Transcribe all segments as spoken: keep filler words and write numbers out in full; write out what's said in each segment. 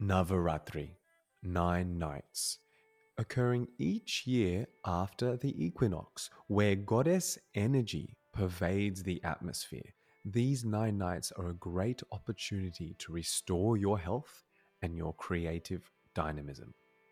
Navaratri, nine nights, occurring each year after the equinox, where goddess energy pervades the atmosphere. These nine nights are a great opportunity to restore your health and your creative dynamism.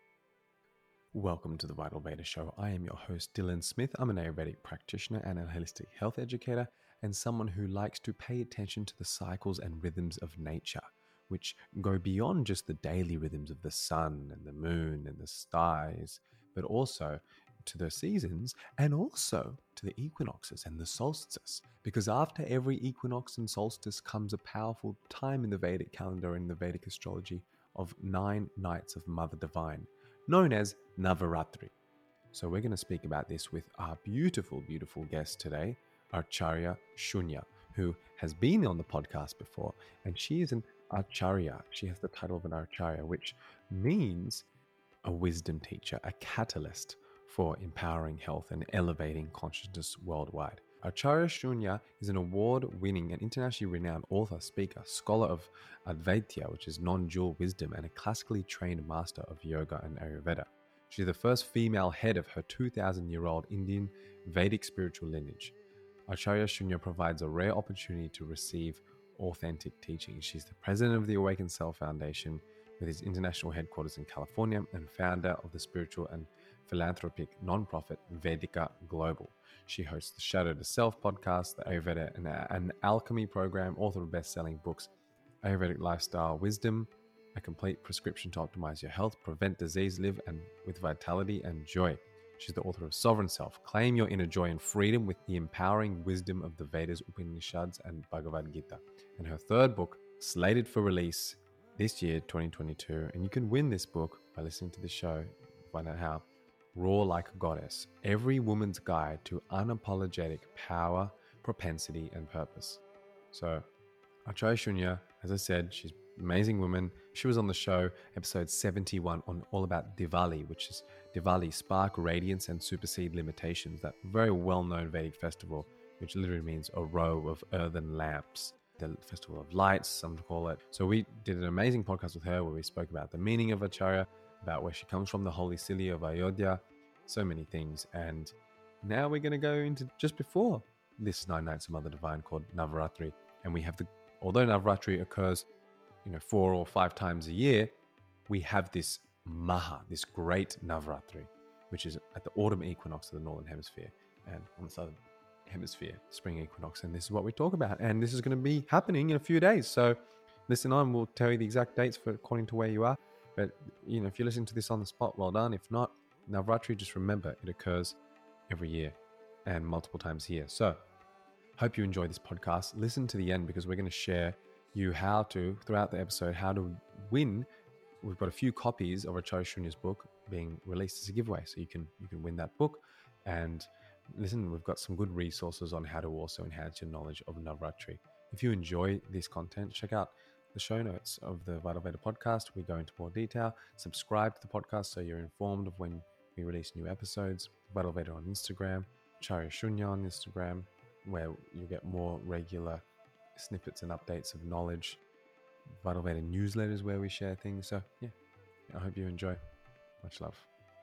Welcome to the Vital Veda Show. I am your host, Dylan Smith. I'm an Ayurvedic practitioner and a holistic health educator, and someone who likes to pay attention to the cycles and rhythms of nature, which go beyond just the daily rhythms of the sun and the moon and the stars, but also to the seasons and also to the equinoxes and the solstices. Because after every equinox and solstice comes a powerful time in the Vedic calendar and the Vedic astrology of nine nights of Mother Divine, known as Navaratri. So we're going to speak about this with our beautiful, beautiful guest today, Acharya Shunya, who has been on the podcast before, and she is an Acharya. She has the title of an Acharya, which means a wisdom teacher, a catalyst for empowering health and elevating consciousness worldwide. Acharya Shunya is an award-winning and internationally renowned author, speaker, scholar of Advaita, which is non-dual wisdom, and a classically trained master of yoga and Ayurveda. She's the first female head of her two thousand year old Indian Vedic spiritual lineage. Acharya Shunya provides a rare opportunity to receive authentic teaching. She's the president of the Awakened Self Foundation, with its international headquarters in California, and founder of the spiritual and philanthropic nonprofit Vedika Global. She hosts the Shadow to Self podcast, the Ayurveda and an Alchemy program, author of best-selling books, Ayurvedic Lifestyle Wisdom, a complete prescription to optimize your health, prevent disease, live and with vitality and joy. She's the author of Sovereign Self, Claim Your Inner Joy and Freedom with the Empowering Wisdom of the Vedas, Upanishads, and Bhagavad Gita. And her third book, slated for release this year, twenty twenty-two, and you can win this book by listening to the show, find out how. Roar Like a Goddess, Every Woman's Guide to Unapologetic Power, Propensity, and Purpose. So, Acharya Shunya, as I said, she's an amazing woman. She was on the show, episode seventy-one, on all about Diwali, which is Diwali, Spark, Radiance, and Supersede Limitations, that very well-known Vedic festival, which literally means a row of earthen lamps. The Festival of Lights, some call it. So we did an amazing podcast with her where we spoke about the meaning of Acharya, about where she comes from, the holy city of Ayodhya, so many things. And now we're going to go into just before this nine nights of Mother Divine called Navaratri. And we have the, although Navaratri occurs, you know, four or five times a year, we have this Maha, this great Navaratri, which is at the autumn equinox of the Northern Hemisphere and on the Southern Hemisphere, spring equinox. And this is what we talk about. And this is going to be happening in a few days. So listen on, we'll tell you the exact dates for according to where you are. But, you know, if you're listening to this on the spot, well done. If not, Navaratri, just remember, it occurs every year and multiple times a year. So hope you enjoy this podcast. Listen to the end because we're going to share you how to, throughout the episode, how to win. We've got a few copies of Acharya Shunya's book being released as a giveaway. So you can you can win that book. And listen, we've got some good resources on how to also enhance your knowledge of Navaratri. If you enjoy this content, check out the show notes of the Vital Veda podcast. We go into more detail. Subscribe to the podcast so you're informed of when we release new episodes. Vital Veda on Instagram, Acharya Shunya on Instagram, where you get more regular snippets and updates of knowledge. Vital Veda newsletters where we share things. So yeah, I hope you enjoy. Much love.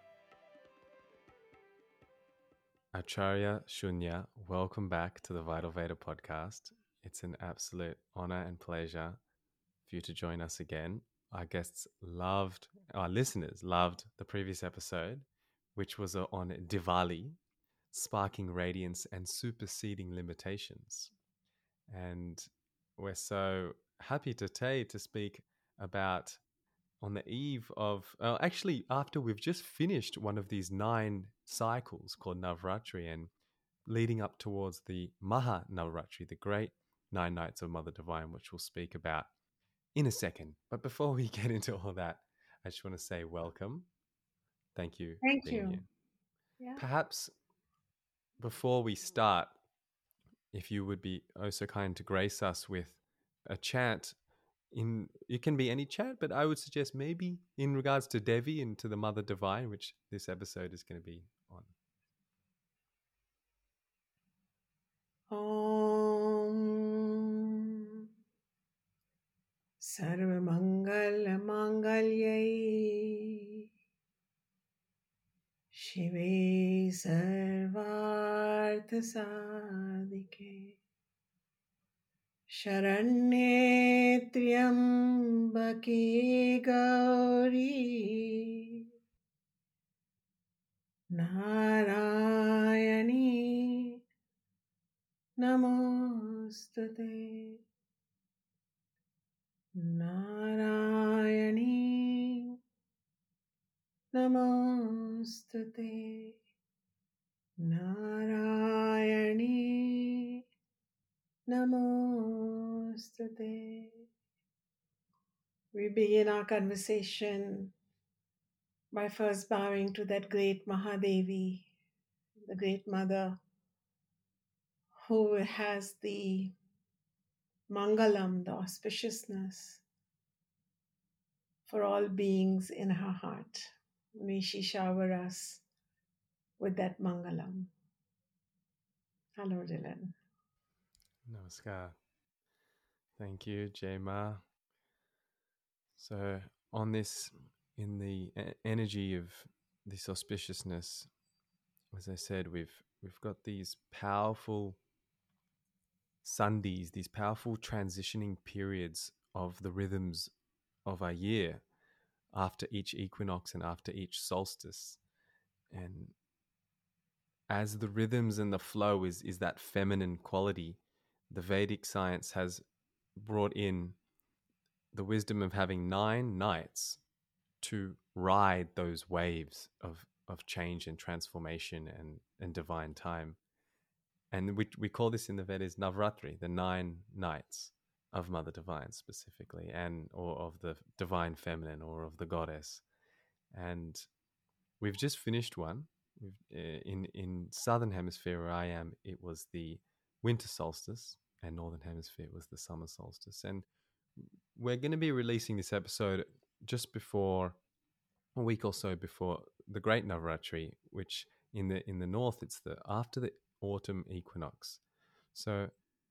Acharya Shunya, welcome back to the Vital Veda podcast. It's an absolute honor and pleasure for you to join us again. Our guests loved, our listeners loved the previous episode, which was on Diwali, sparking radiance and superseding limitations. And we're so happy today to speak about on the eve of, uh, actually, after we've just finished one of these nine cycles called Navaratri and leading up towards the Maha Navaratri, the great nine nights of Mother Divine, which we'll speak about in a second. But before we get into all that, I just want to say welcome. Thank you Thank for being you. here. Yeah. Perhaps before we start, if you would be oh so kind to grace us with a chant. In it can be any chant, but I would suggest maybe in regards to Devi and to the Mother Divine, which this episode is going to be on. Om सर्वमङ्गलमाङ्गल्यै शिवे सर्वार्थसाधिके शरण्ये त्र्यम्बके गौरी नारायणी नमोस्तुते नारायणी नमोस्तुते नारायणी नमोस्तुते. We begin our conversation by first bowing to that great Mahadevi, the great mother who has the Mangalam, the auspiciousness for all beings in her heart. May she shower us with that Mangalam. Hello, Dylan. Namaskar. Thank you, Jay Ma. So, on this, in the e- energy of this auspiciousness, as I said, we've we've got these powerful sandhis, these powerful transitioning periods of the rhythms of our year after each equinox and after each solstice. And as the rhythms and the flow is is that feminine quality, the Vedic science has brought in the wisdom of having nine nights to ride those waves of of change and transformation and and divine time. And we we call this in the Vedas Navratri, the nine nights of Mother Divine specifically, and or of the divine feminine or of the goddess. And we've just finished one. We've, uh, in in southern hemisphere where I am, it was the winter solstice, and northern hemisphere was the summer solstice. And we're going to be releasing this episode just before a week or so before the Great Navaratri, which in the in the north it's the after the autumn equinox. So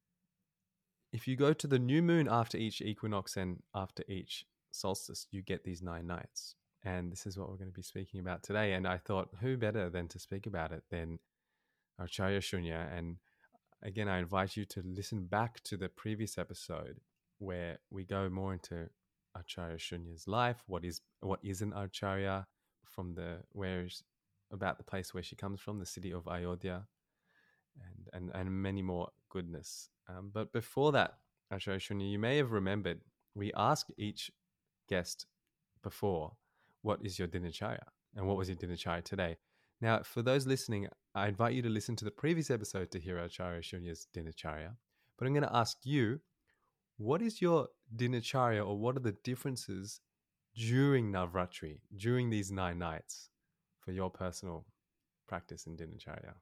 if you go to the new moon after each equinox and after each solstice, you get these nine nights. And this is what we're going to be speaking about today. And I thought, who better than to speak about it than Acharya Shunya? And again, I invite you to listen back to the previous episode where we go more into Acharya Shunya's life. What is what is an Acharya, from the where's about the place where she comes from, the city of Ayodhya, and and, and many more goodness. Um, but before that, Acharya Shunya, you may have remembered we asked each guest before, what is your dinacharya? And what was your dinacharya today? Now, for those listening, I invite you to listen to the previous episode to hear Acharya Shunya's dinacharya. But I'm going to ask you, what is your dinacharya, or what are the differences during Navratri, during these nine nights, for your personal practice in dinacharya?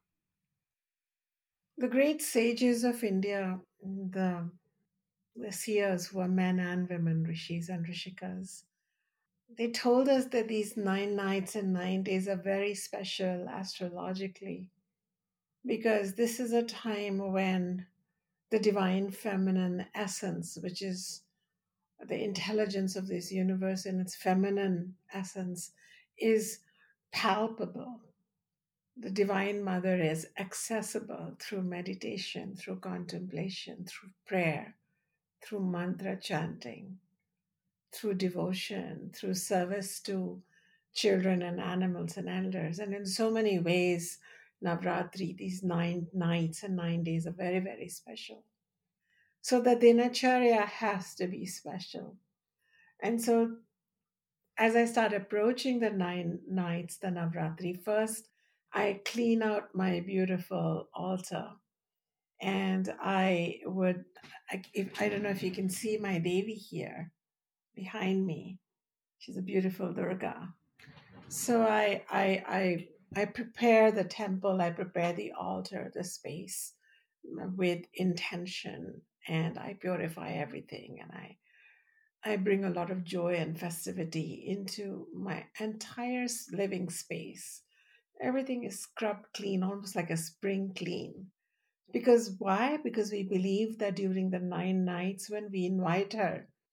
The great sages of India, the, the seers who are men and women, rishis and rishikas, they told us that these nine nights and nine days are very special astrologically because this is a time when the divine feminine essence, which is the intelligence of this universe in its feminine essence, is palpable. The Divine Mother is accessible through meditation, through contemplation, through prayer, through mantra chanting, through devotion, through service to children and animals and elders. And in so many ways, Navratri, these nine nights and nine days, are very, very special. So the Dinacharya has to be special. And so as I start approaching the nine nights, the Navratri, first I clean out my beautiful altar. And I would, I, if, I don't know if you can see my Devi here behind me. She's a beautiful Durga. So I, I, I, I prepare the temple, I prepare the altar, the space with intention, and I purify everything, and I I bring a lot of joy and festivity into my entire living space. Everything is scrubbed clean, almost like a spring clean. Because why? Because we believe that during the nine nights when we invite her,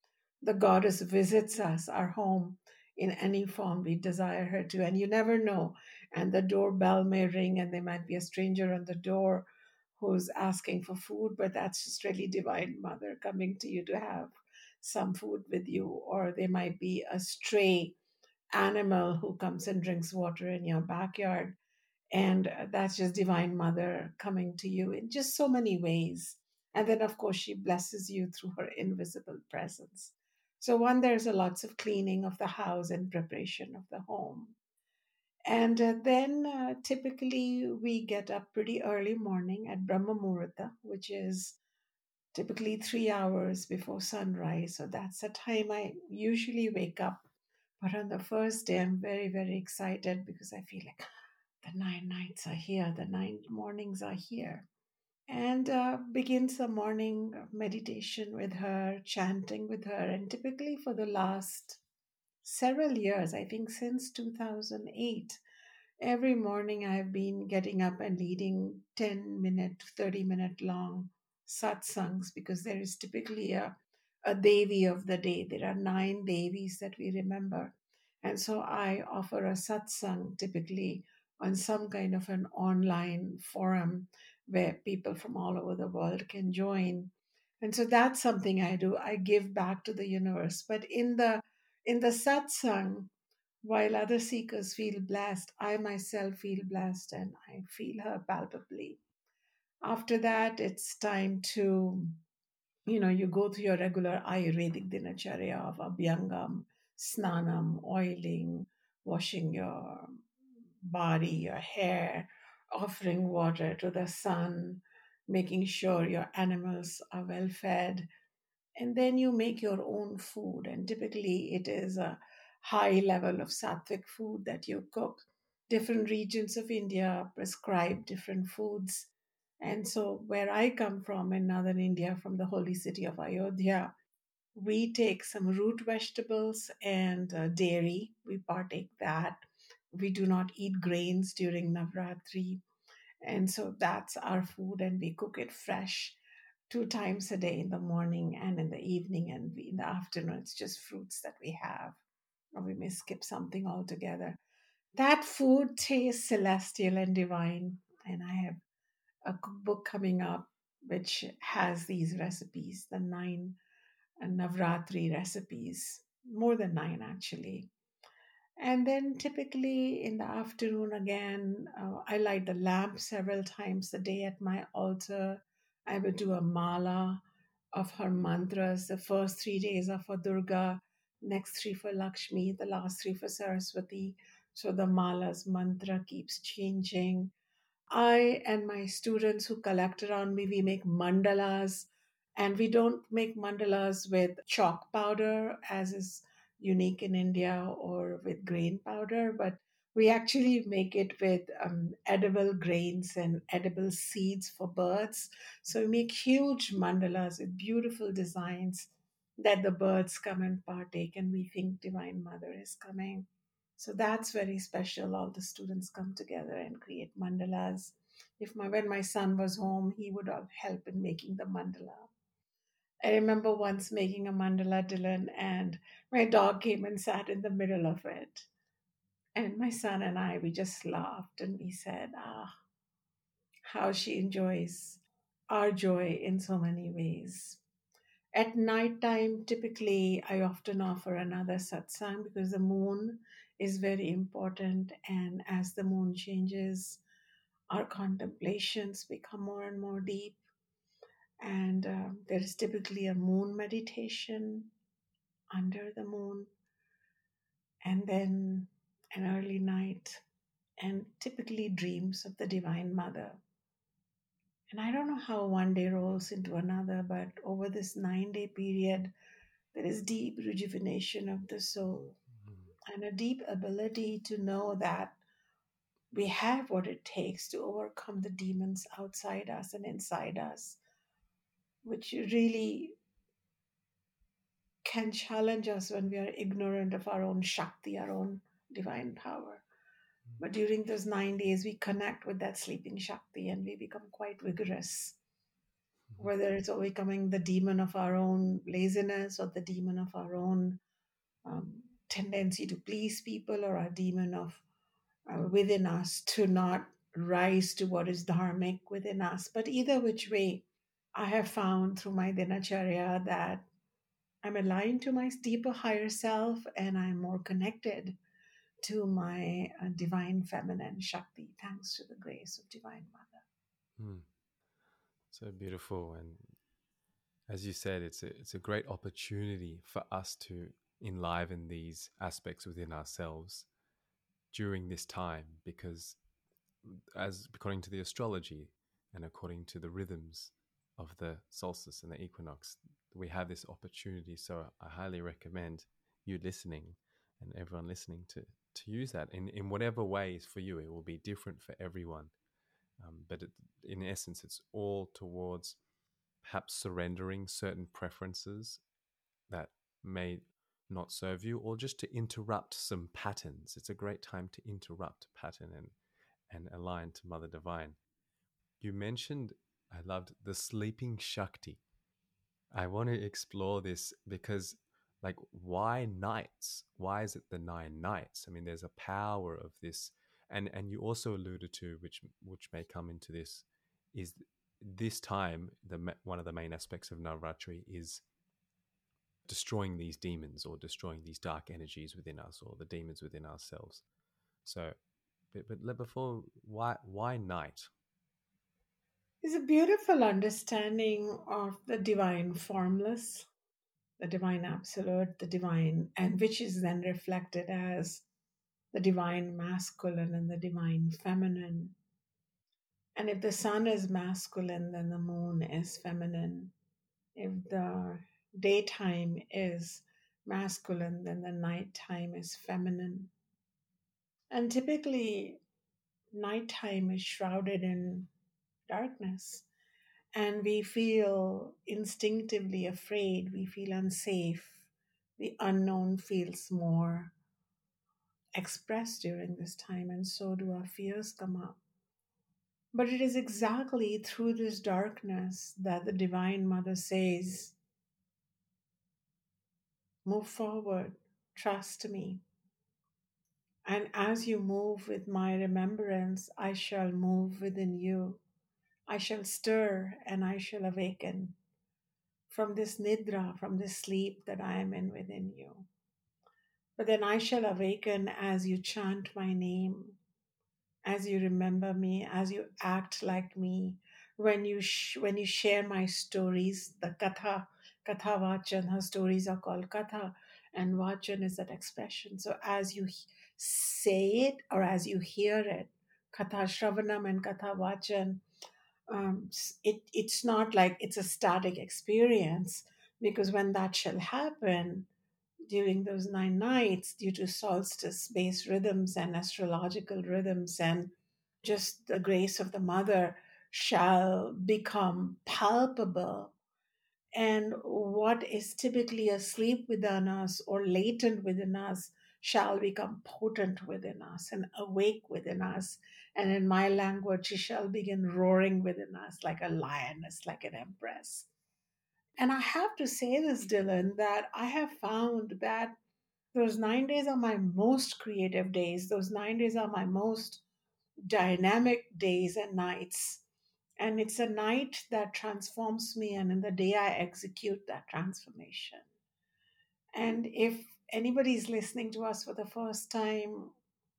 the goddess visits us, our home, in any form we desire her to. And you never know. And the doorbell may ring, and there might be a stranger on the door who's asking for food, but that's just really Divine Mother coming to you to have some food with you. Or there might be a stray animal who comes and drinks water in your backyard. And uh, that's just Divine Mother coming to you in just so many ways. And then, of course, she blesses you through her invisible presence. So, one, there's a lots of cleaning of the house and preparation of the home. And uh, then uh, typically we get up pretty early morning at Brahma Muhurta, which is typically three hours before sunrise. So that's the time I usually wake up. But on the first day, I'm very, very excited because I feel like the nine nights are here, the nine mornings are here. And uh, begins the morning meditation with her, chanting with her. And typically for the last several years, I think since two thousand eight, every morning I've been getting up and leading ten minute, thirty minute long satsangs because there is typically a, a Devi of the day. There are nine Devis that we remember. And so I offer a satsang typically on some kind of an online forum where people from all over the world can join. And so that's something I do. I give back to the universe. But in the in the satsang, while other seekers feel blessed, I myself feel blessed and I feel her palpably. After that, it's time to, you know, you go through your regular Ayurvedic dinacharya of abhyangam, snanam, oiling, washing your body, your hair, offering water to the sun, making sure your animals are well fed, and then you make your own food. And typically it is a high level of sattvic food that you cook. Different regions of India prescribe different foods. And so where I come from in northern India, from the holy city of Ayodhya, we take some root vegetables and uh, dairy. We partake that. We do not eat grains during Navratri. And so that's our food, and we cook it fresh two times a day, in the morning and in the evening, and we, in the afternoon it's just fruits that we have, or we may skip something altogether. That food tastes celestial and divine, and I have a cookbook coming up which has these recipes, the nine uh, Navratri recipes, more than nine actually. And then typically in the afternoon, again, uh, I light the lamp several times a day at my altar. I would do a mala of her mantras. The first three days are for Durga, next three for Lakshmi, the last three for Saraswati. So the mala's mantra keeps changing. I and my students who collect around me, we make mandalas, and we don't make mandalas with chalk powder, as is unique in India, or with grain powder, but we actually make it with um, edible grains and edible seeds for birds. So we make huge mandalas with beautiful designs that the birds come and partake, and we think Divine Mother is coming. So that's very special. All the students come together and create mandalas. If my when my son was home, he would have help in making the mandala. I remember once making a mandala, Dylan, and my dog came and sat in the middle of it. And my son and I, we just laughed and we said, ah, how she enjoys our joy in so many ways. At night time, typically, I often offer another satsang because the moon is very important. And as the moon changes, our contemplations become more and more deep. And uh, there is typically a moon meditation under the moon, and then an early night, and typically dreams of the Divine Mother. And I don't know how one day rolls into another, but over this nine day period, there is deep rejuvenation of the soul and a deep ability to know that we have what it takes to overcome the demons outside us and inside us, which really can challenge us when we are ignorant of our own Shakti, our own divine power. But during those nine days, we connect with that sleeping Shakti and we become quite vigorous. Mhm. whether it's overcoming the demon of our own laziness or the demon of our own um, tendency to please people, or our demon of uh, within us to not rise to what is dharmic within us. But either which way, I have found through my dinacharya that I'm aligned to my deeper higher self, and I'm more connected to my uh, divine feminine Shakti, thanks to the grace of Divine Mother. Mm. So beautiful. And as you said, it's a, it's a great opportunity for us to enliven these aspects within ourselves during this time, because as according to the astrology and according to the rhythms of the solstice and the equinox, we have this opportunity. So I highly recommend you listening and everyone listening to to use that in, in whatever ways for you. It will be different for everyone. Um, but it, in essence, it's all towards perhaps surrendering certain preferences that may not serve you, or just to interrupt some patterns. It's a great time to interrupt pattern and and align to Mother Divine. You mentioned, I loved the sleeping Shakti. I want to explore this because, like, why nights? Why is it the nine nights? I mean, there's a power of this, and and you also alluded to, which which may come into this, is this time the one of the main aspects of Navratri is destroying these demons or destroying these dark energies within us or the demons within ourselves. So, but, but before, why why night? Is a beautiful understanding of the divine formless, the divine absolute, the divine, and which is then reflected as the divine masculine and the divine feminine. And if the sun is masculine, then the moon is feminine. If the daytime is masculine, then the nighttime is feminine. And typically, nighttime is shrouded in darkness, and we feel instinctively afraid, we feel unsafe. The unknown feels more expressed during this time, and so do our fears come up. But it is exactly through this darkness that the Divine Mother says, move forward, trust me. And as you move with my remembrance, I shall move within you. I shall stir and I shall awaken from this nidra, from this sleep that I am in within you. But then I shall awaken as you chant my name, as you remember me, as you act like me, when you sh- when you share my stories, the katha, katha vachan, her stories are called katha, and vachan is that expression. So as you h- say it or as you hear it, katha shravanam and katha vachan, um, it, it's not like it's a static experience, because when that shall happen during those nine nights, due to solstice based rhythms and astrological rhythms and just the grace of the mother, shall become palpable. And what is typically asleep within us or latent within us shall become potent within us and awake within us. And in my language, she shall begin roaring within us like a lioness, like an empress. And I have to say this, Dylan, that I have found that those nine days are my most creative days. Those nine days are my most dynamic days and nights. And it's a night that transforms me, and in the day I execute that transformation. And if anybody's listening to us for the first time,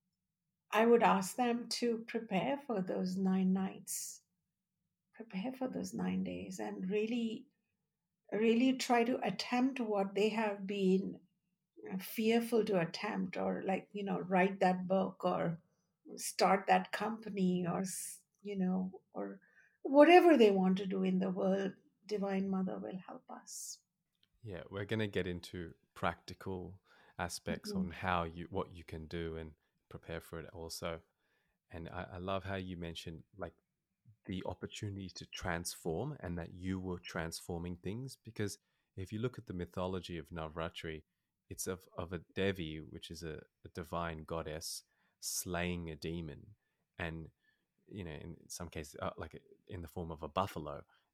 I would ask them to prepare for those nine nights, prepare for those nine days, and really, really try to attempt what they have been fearful to attempt, or like, you know, write that book or start that company, or, you know, or whatever they want to do in the world. Divine Mother will help us. Yeah, we're going to get into practical aspects Mhm. on how you what you can do and prepare for it also. And I, I love how you mentioned like the opportunity to transform and that you were transforming things. Because if you look at the mythology of Navratri, it's of, of a Devi, which is a, a divine goddess, slaying a demon. And, you know, in some cases, uh, like in the form of a buffalo.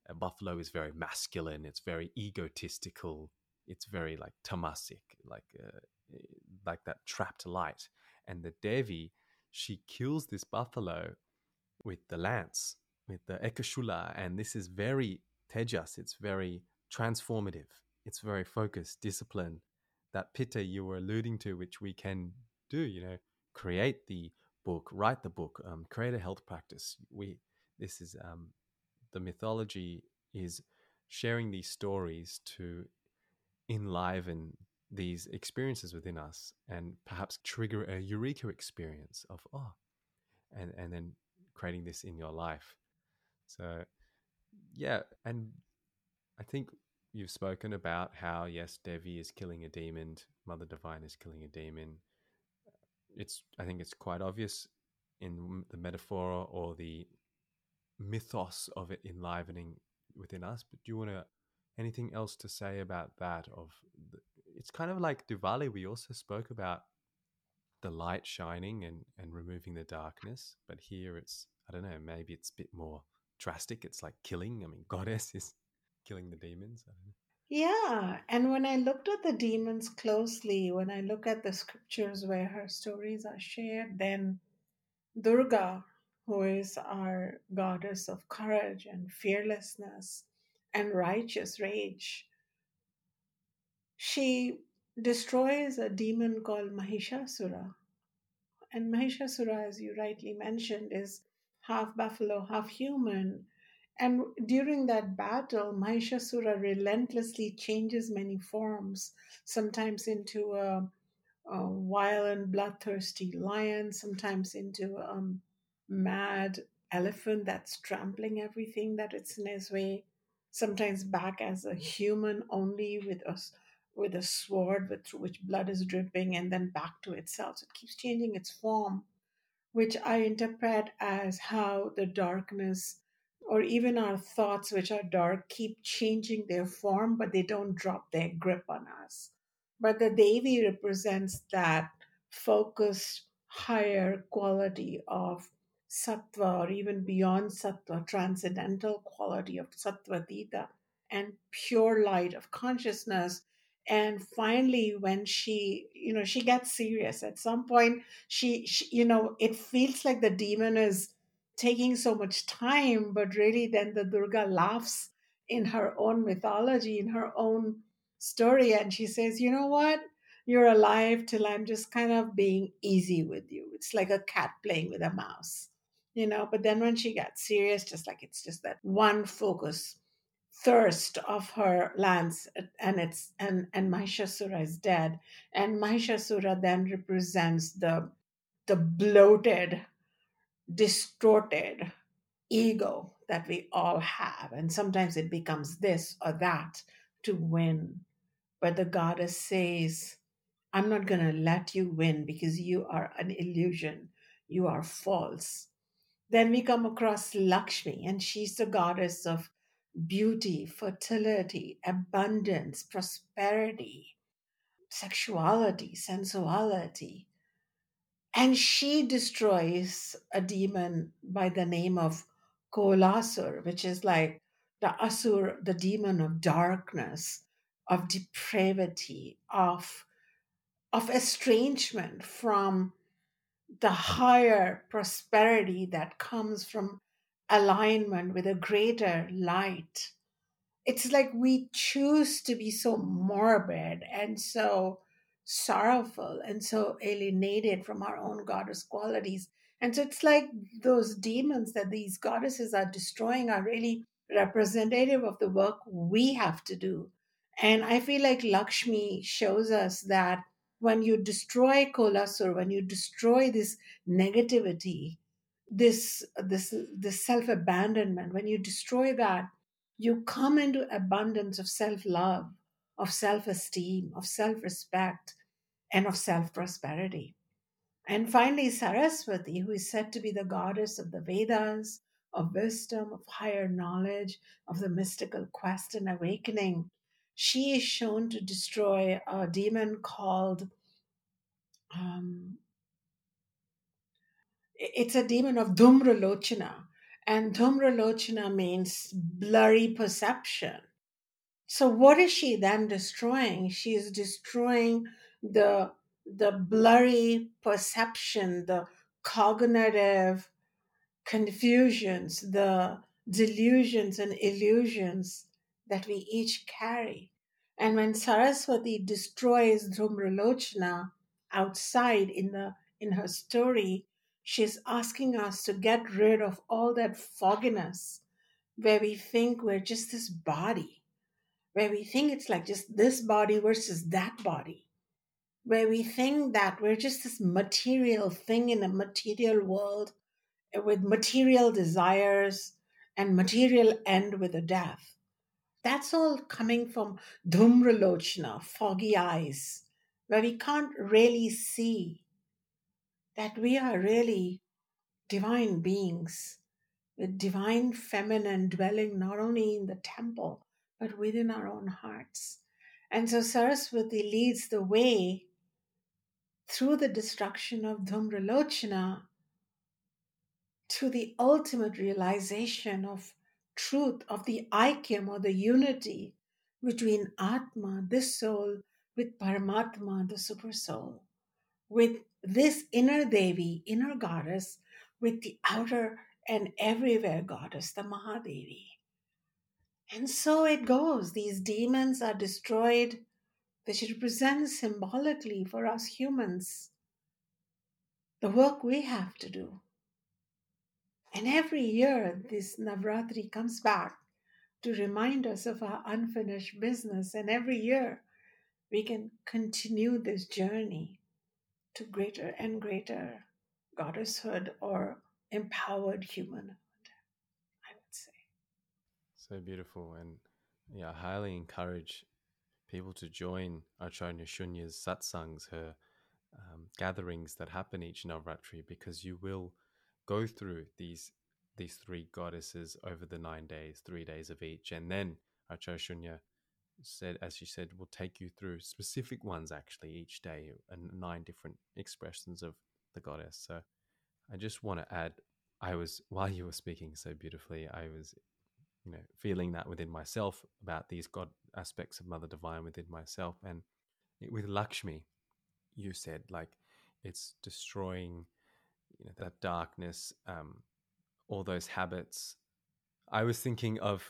A buffalo is very masculine, it's very egotistical, it's very like tamasic, like uh, like that trapped light. And the Devi, she kills this buffalo with the lance, with the ekashula, and this is very tejas, it's very transformative, it's very focused, discipline. That pitta you were alluding to, which we can do, you know, create the book, write the book, um, create a health practice. We this is um, the mythology is sharing these stories to enliven these experiences within us and perhaps trigger a eureka experience of oh, and and then creating this in your life. So yeah, and I think you've spoken about how yes, Devi is killing a demon, Mother Divine is killing a demon. It's I think it's quite obvious in the metaphor or the mythos of it enlivening within us. But do you want to anything else to say about that? Of the, it's kind of like Diwali. We also spoke about the light shining and and removing the darkness, but here it's I don't know. Maybe it's a bit more drastic. It's like killing. I mean, goddess is killing the demons. I don't know. Yeah, and when I looked at the demons closely, when I look at the scriptures where her stories are shared, then Durga, who is our goddess of courage and fearlessness and righteous rage, she destroys a demon called Mahishasura. And Mahishasura, as you rightly mentioned, is half buffalo, half human. And during that battle, Mahishasura relentlessly changes many forms, sometimes into a, a wild and bloodthirsty lion, sometimes into a um, mad elephant that's trampling everything that it's in his way, sometimes back as a human only with a, s- with a sword with, through which blood is dripping, and then back to itself. So it keeps changing its form, which I interpret as how the darkness, or even our thoughts, which are dark, keep changing their form, but they don't drop their grip on us. But the Devi represents that focused, higher quality of sattva, or even beyond sattva, transcendental quality of sattva theta, and pure light of consciousness. And finally, when she, you know, she gets serious at some point, she, she you know it feels like the demon is taking so much time, but really then the Durga laughs in her own mythology, in her own story, and she says, you know what, you're alive till I'm just kind of being easy with you. It's like a cat playing with a mouse, you know but then when she gets serious, just like it's just that one focus thirst of her lance, and it's and and Mahishasura is dead, and Mahishasura then represents the the bloated, distorted ego that we all have. And sometimes it becomes this or that to win. But the goddess says, I'm not going to let you win because you are an illusion. You are false. Then we come across Lakshmi, and she's the goddess of beauty, fertility, abundance, prosperity, sexuality, sensuality. And she destroys a demon by the name of Kolasur, which is like the Asur, the demon of darkness, of depravity, of, of estrangement from the higher prosperity that comes from alignment with a greater light. It's like we choose to be so morbid and so sorrowful and so alienated from our own goddess qualities. And so it's like those demons that these goddesses are destroying are really representative of the work we have to do. And I feel like Lakshmi shows us that when you destroy Kolasur, when you destroy this negativity, this this this self-abandonment, when you destroy that, you come into abundance of self-love, of self-esteem, of self-respect, and of self-prosperity. And finally, Saraswati, who is said to be the goddess of the Vedas, of wisdom, of higher knowledge, of the mystical quest and awakening, she is shown to destroy a demon called um, it's a demon of Dhumralochana. And Dhumralochana means blurry perception. So what is she then destroying? She is destroying the the blurry perception, the cognitive confusions, the delusions and illusions that we each carry. And when Saraswati destroys Dhumralochana outside in the in her story, she's asking us to get rid of all that fogginess where we think we're just this body, where we think it's like just this body versus that body, where we think that we're just this material thing in a material world with material desires and material end with a death. That's all coming from dhumralochana, foggy eyes, where we can't really see that we are really divine beings with divine feminine dwelling not only in the temple but within our own hearts. And so Saraswati leads the way through the destruction of Dhumralochana to the ultimate realization of truth, of the aikyam or the unity between Atma, this soul, with Paramatma, the super soul, with this inner Devi, inner goddess, with the outer and everywhere goddess, the Mahadevi. And so it goes. These demons are destroyed, which represents symbolically for us humans the work we have to do. And every year, this Navratri comes back to remind us of our unfinished business. And every year, we can continue this journey to greater and greater goddesshood or empowered humanhood, I would say. So beautiful. And yeah, I highly encourage people to join Acharya Shunya's satsangs, her um, gatherings that happen each Navratri, because you will go through these these three goddesses over the nine days, three days of each, and then Acharya Shunya said, as you said, will take you through specific ones actually each day, and nine different expressions of the goddess. So I just want to add, I was while you were speaking so beautifully, I was you know feeling that within myself about these god aspects of Mother Divine within myself, and with Lakshmi, you said like it's destroying you know that darkness, um, all those habits. I was thinking of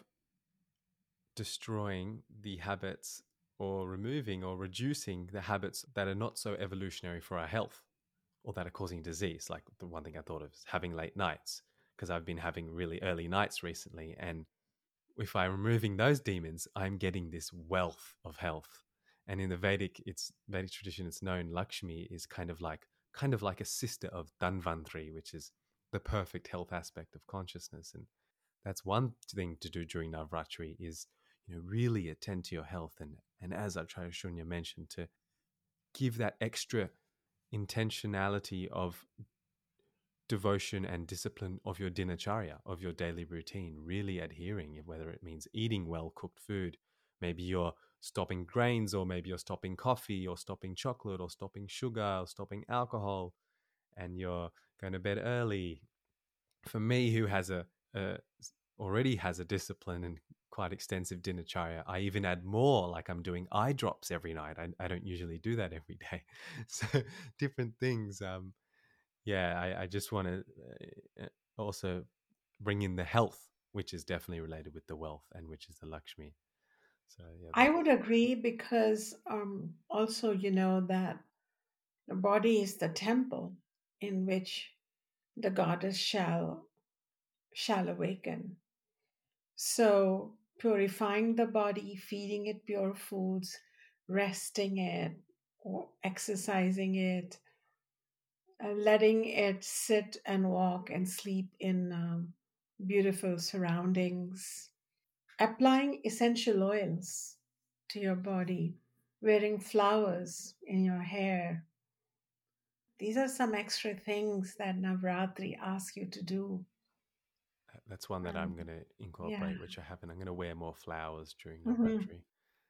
destroying the habits or removing or reducing the habits that are not so evolutionary for our health or that are causing disease. Like the one thing I thought of is having late nights, because I've been having really early nights recently. And if I'm removing those demons, I'm getting this wealth of health. And in the Vedic, it's Vedic tradition, it's known Lakshmi is kind of like kind of like a sister of Dhanvantri, which is the perfect health aspect of consciousness. And that's one thing to do during Navratri is you know really attend to your health, and and as Acharya Shunya mentioned, to give that extra intentionality of devotion and discipline of your dinacharya, of your daily routine, really adhering, whether it means eating well cooked food, maybe you're stopping grains, or maybe you're stopping coffee, or stopping chocolate, or stopping sugar, or stopping alcohol, and you're going to bed early. For me, who has a, a already has a discipline and quite extensive dinacharya, I even add more, like I'm doing eye drops every night. I, I don't usually do that every day. So different things. Um, yeah, I, I just want to uh, also bring in the health, which is definitely related with the wealth, and which is the Lakshmi. So yeah, I that, would agree because um, also, you know, that the body is the temple in which the goddess shall shall awaken. So purifying the body, feeding it pure foods, resting it, or exercising it, uh, letting it sit and walk and sleep in um, beautiful surroundings, applying essential oils to your body, wearing flowers in your hair. These are some extra things that Navratri asks you to do. that's one that I'm Um, going to yeah. incorporate, which I haven't. I'm going to wear more flowers during Mhm. Navratri.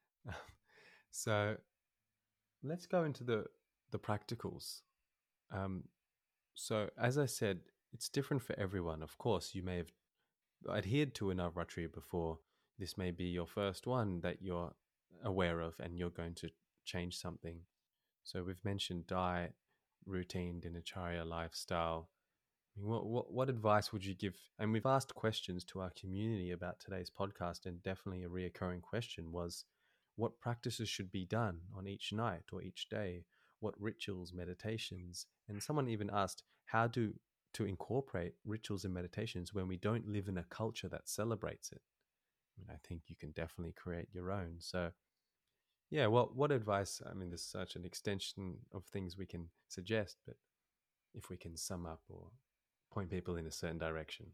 So let's go into the the practicals. Um, so as I said, it's different for everyone. Of course, you may have adhered to a Navratri before, this may be your first one that you're aware of and you're going to change something. So we've mentioned diet, routine, dinacharya, lifestyle. I mean, what, what, what advice would you give? And we've asked questions to our community about today's podcast, and definitely a reoccurring question was what practices should be done on each night or each day? What rituals, meditations? And someone even asked how do to incorporate rituals and meditations when we don't live in a culture that celebrates it. I mean, I think you can definitely create your own. So, yeah, well, what advice? I mean, there's such an extension of things we can suggest, but if we can sum up or point people in a certain direction.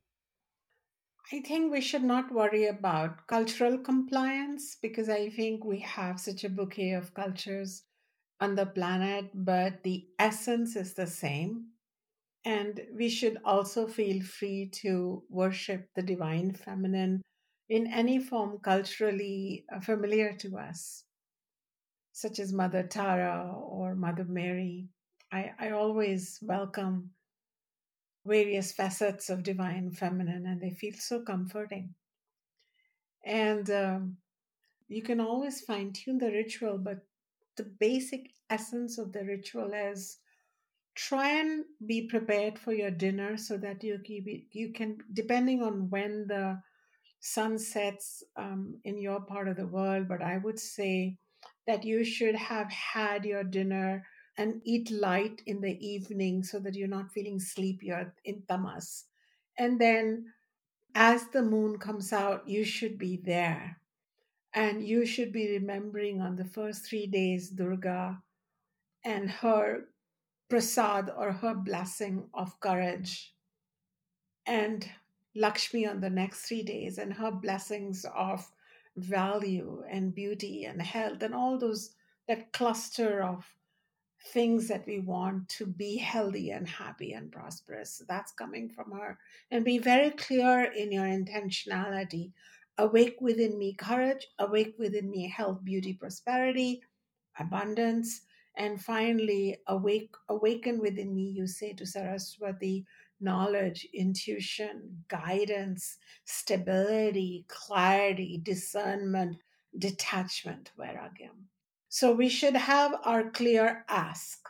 I think we should not worry about cultural compliance because I think we have such a bouquet of cultures on the planet, but the essence is the same. And we should also feel free to worship the divine feminine in any form culturally uh, familiar to us, such as Mother Tara or Mother Mary. I, I always welcome various facets of divine feminine, and they feel so comforting. And um, you can always fine tune the ritual, but the basic essence of the ritual is try and be prepared for your dinner so that you you you can, depending on when the sun sets um, in your part of the world, but I would say that you should have had your dinner and eat light in the evening so that you're not feeling sleepy or in tamas. And then as the moon comes out, you should be there. And you should be remembering on the first three days Durga and her prasad or her blessing of courage, and Lakshmi on the next three days and her blessings of value and beauty and health and all those, that cluster of things that we want to be healthy and happy and prosperous. That's coming from her. And be very clear in your intentionality. Awake within me courage, awake within me health, beauty, prosperity, abundance, and finally awake awaken within me, you say to Saraswati, knowledge, intuition, guidance, stability, clarity, discernment, detachment, vairagyam. So we should have our clear ask,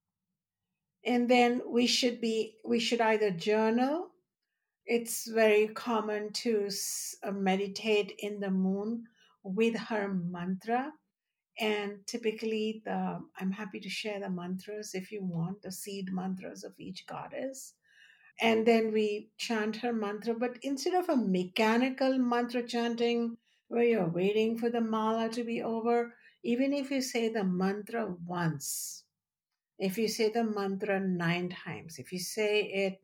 and then we should be we should either journal. It's very common to s- uh, meditate in the moon with her mantra, and typically the I'm happy to share the mantras if you want, the seed mantras of each goddess. And then we chant her mantra, but instead of a mechanical mantra chanting where you're waiting for the mala to be over, even if you say the mantra once, if you say the mantra nine times, if you say it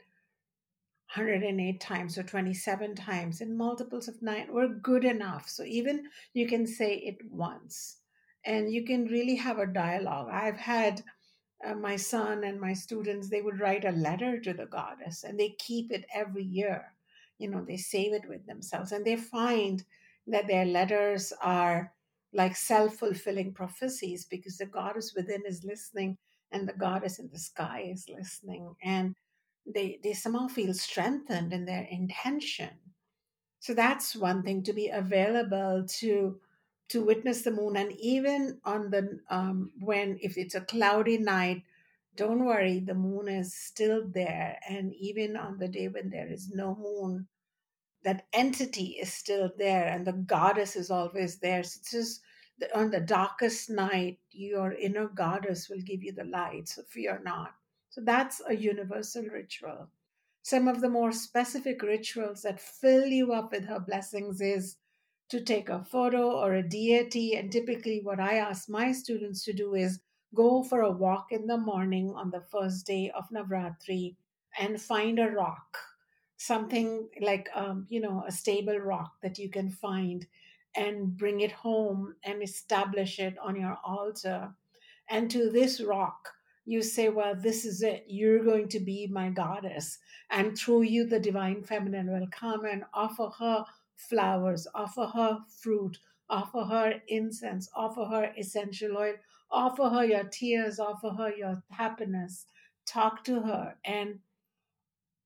one hundred eight times or twenty-seven times in multiples of nine, were good enough. So even you can say it once and you can really have a dialogue. I've had uh, my son and my students, they would write a letter to the goddess and they keep it every year. You know, they save it with themselves and they find that their letters are like self fulfilling prophecies because the goddess within is listening and the goddess in the sky is listening. And they, they somehow feel strengthened in their intention. So that's one thing, to be available to to witness the moon. And even on the um, when if it's a cloudy night, don't worry, the moon is still there. And even on the day when there is no moon, that entity is still there and the goddess is always there. So it's just the, on the darkest night, your inner goddess will give you the light, so fear not. So that's a universal ritual. Some of the more specific rituals that fill you up with her blessings is to take a photo or a deity. And typically, what I ask my students to do is go for a walk in the morning on the first day of Navratri and find a rock, something like, um, you know, a stable rock that you can find, and bring it home and establish it on your altar. And to this rock, you say, well, this is it. You're going to be my goddess. And through you, the divine feminine will come and offer her flowers, offer her fruit, offer her incense, offer her essential oil, offer her your tears, offer her your happiness. Talk to her and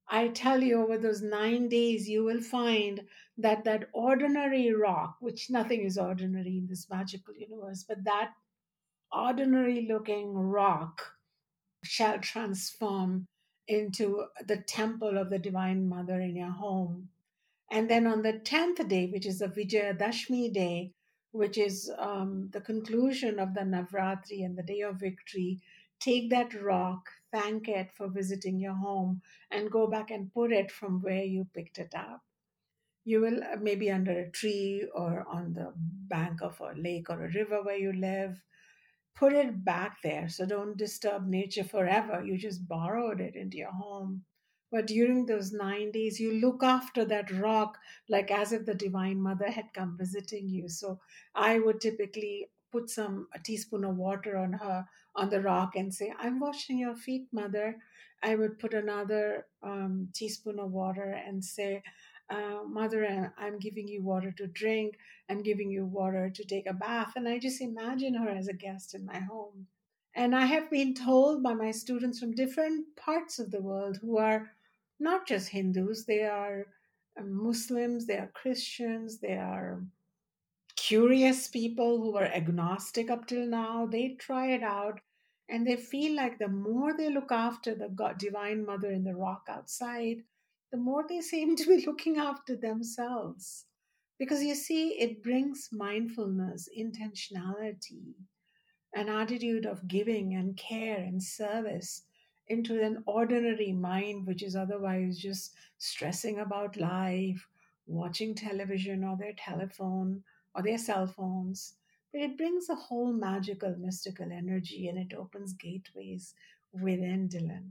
I tell you, over those nine days, you will find that that ordinary rock, which nothing is ordinary in this magical universe, but that ordinary looking rock shall transform into the temple of the Divine Mother in your home. And then on the tenth day, which is the Vijayadashmi day, which is um, the conclusion of the Navratri and the day of victory, take that rock, thank it for visiting your home, and go back and put it from where you picked it up. You will uh, maybe under a tree or on the bank of a lake or a river where you live, put it back there. So don't disturb nature forever. You just borrowed it into your home. But during those nine days, you look after that rock like as if the Divine Mother had come visiting you. So I would typically put some a teaspoon of water on her on the rock and say, "I'm washing your feet, Mother." I would put another um, teaspoon of water and say, uh, "Mother, I- I'm giving you water to drink. I'm giving you water to take a bath." And I just imagine her as a guest in my home. And I have been told by my students from different parts of the world who are not just Hindus, they are um, Muslims, they are Christians, they are curious people who were agnostic up till now. They try it out and they feel like the more they look after the God, Divine Mother in the rock outside, the more they seem to be looking after themselves. Because you see, it brings mindfulness, intentionality, an attitude of giving and care and service into an ordinary mind which is otherwise just stressing about life, watching television or their telephone or their cell phones. But it brings a whole magical, mystical energy and it opens gateways within, Dylan.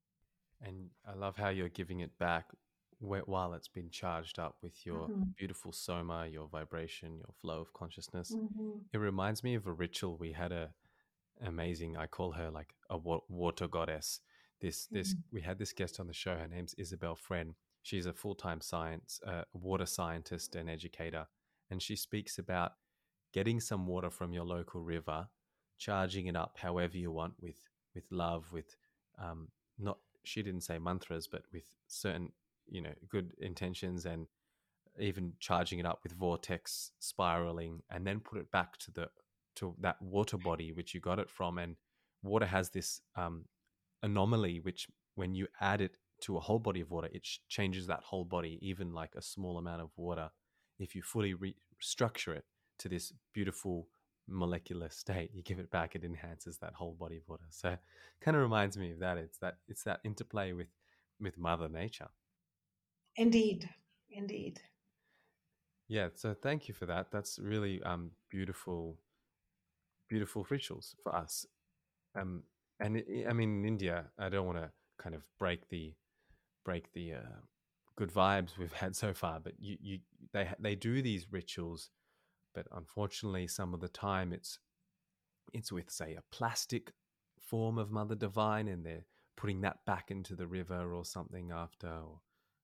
And I love how you're giving it back wh- while it's been charged up with your Mhm, beautiful soma, your vibration, your flow of consciousness. mhm, It reminds me of a ritual we had a amazing. I call her like a wa- water goddess. This this mhm. we had this guest on the show. Her name's Isabel Friend. She's a full time science uh, water scientist and educator, and she speaks about getting some water from your local river, charging it up however you want with with love, with um, not she didn't say mantras, but with certain you know good intentions, and even charging it up with vortex spiraling, and then put it back to the to that water body which you got it from. And water has this um, anomaly which when you add it to a whole body of water, it sh- changes that whole body, even like a small amount of water. If you fully restructure it to this beautiful molecular state, you give it back, it enhances that whole body of water. So kind of reminds me of that. It's that it's that interplay with with Mother Nature. Indeed, indeed. Yeah, so thank you for that. That's really um beautiful, beautiful rituals for us. Um, and I I mean, in India, I don't want to kind of break the break the uh, good vibes we've had so far, but you you they they do these rituals, but unfortunately, some of the time it's it's with say a plastic form of Mother Divine, and they're putting that back into the river or something after. Or,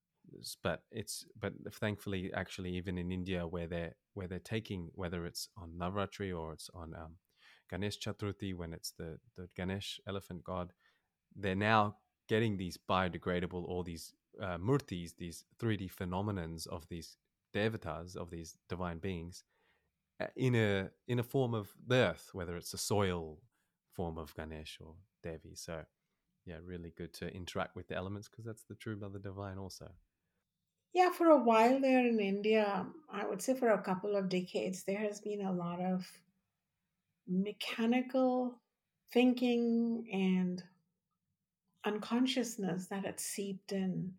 but it's but thankfully actually even in India where they're where they're taking whether it's on Navratri or it's on um, Ganesh Chaturthi when it's the the Ganesh elephant god, they're now getting these biodegradable all these uh, murtis, these three D phenomenons of these devatas, of these divine beings, uh, in a in a form of the earth, whether it's a soil form of Ganesh or Devi. So yeah, really good to interact with the elements because that's the true mother divine also. Yeah, for a while there in India, I would say for a couple of decades, there has been a lot of mechanical thinking and unconsciousness that had seeped in.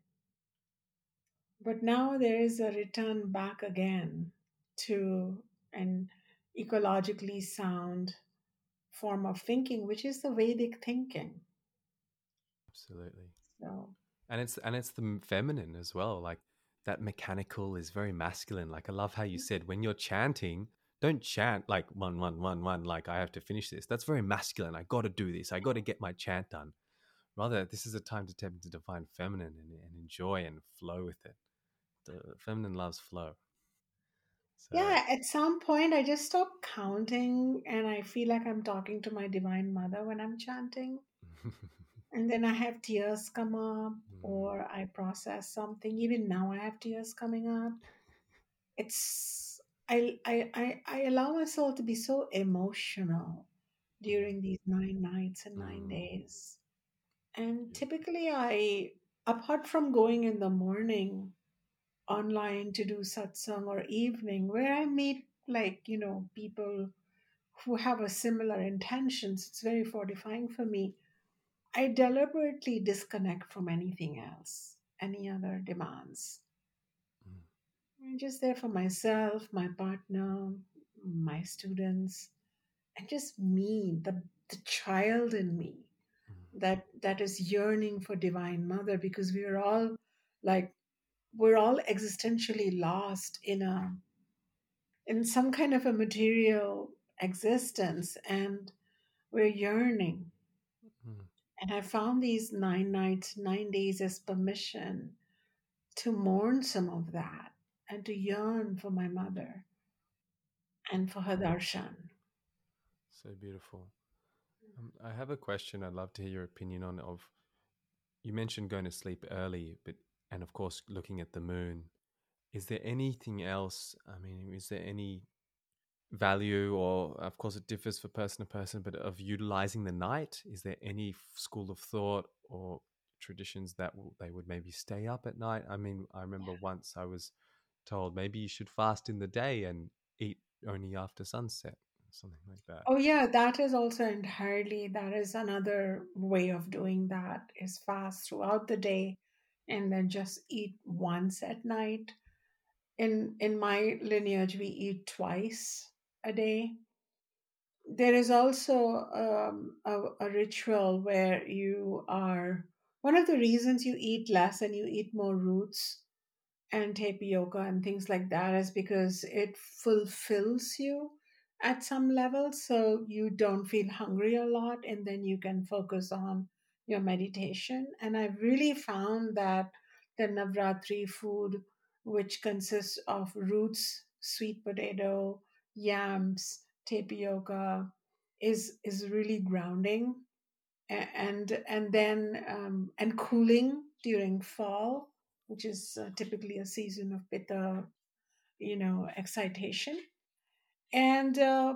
But now there is a return back again to an ecologically sound form of thinking, which is the Vedic thinking. Absolutely. So, And it's and it's the feminine as well. Like that mechanical is very masculine. Like I love how you said when you're chanting, don't chant like one one one one. Like I have to finish this. That's very masculine. I got to do this. I got to get my chant done. Rather, this is a time to tap into divine feminine and, and enjoy and flow with it. The feminine loves flow. So yeah, at some point I just stop counting and I feel like I'm talking to my Divine Mother when I'm chanting. And then I have tears come up. Mm, or I process something. Even now, I have tears coming up. It's I I I, I allow myself to be so emotional mm, during these nine nights and nine mm. days. And Beautiful. typically, I, apart from going in the morning online to do satsang or evening, where I meet like, you know, people who have a similar intentions, it's very fortifying for me. I deliberately disconnect from anything else, any other demands. Mm, I'm just there for myself, my partner, my students, and just me, the, the child in me mm, that that is yearning for divine mother, because we are all like we're all existentially lost in a in some kind of a material existence, and we're yearning. mm. And I found these nine nights, nine days as permission to mourn some of that and to yearn for my mother and for her darshan. So beautiful. Um, I have a question I'd love to hear your opinion on. Of you mentioned going to sleep early, but and of course looking at the moon. Is there anything else? I mean, is there any value, or of course it differs for person to person, but of utilizing the night? Is there any f- school of thought or traditions that will, they would maybe stay up at night? I mean, I remember once I was told maybe you should fast in the day and eat only after sunset, something like that. Oh yeah, that is also entirely, that is another way of doing that, is fast throughout the day and then just eat once at night. In in my lineage, we eat twice a day. There is also um, a, a ritual where you are, one of the reasons you eat less and you eat more roots and tapioca and things like that is because it fulfills you at some level, so you don't feel hungry a lot, and then you can focus on your meditation. And I've really found that the Navratri food, which consists of roots, sweet potato, yams, tapioca, is is really grounding. A- and and then um, and cooling during fall, which is uh, typically a season of pitta, you know, excitation. And uh,